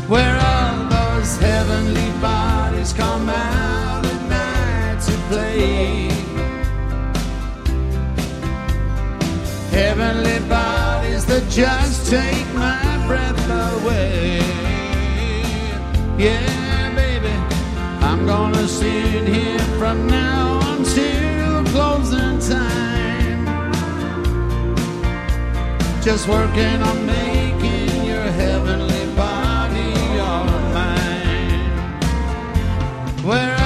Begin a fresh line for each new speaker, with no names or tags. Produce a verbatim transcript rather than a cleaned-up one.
where all those heavenly bodies come out at night to play. Heavenly bodies that just take my breath away. Yeah, baby, I'm gonna sit here from now until closing time, just working on making your heavenly body all mine. Where